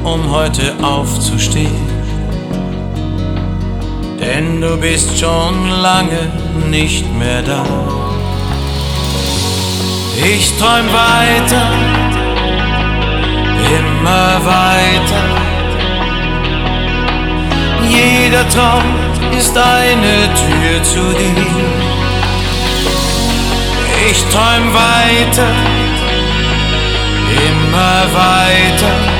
um heute aufzustehen, denn du bist schon lange nicht mehr da. Ich träum weiter, immer weiter. Jeder Traum ist eine Tür zu dir. Ich träum weiter, immer weiter.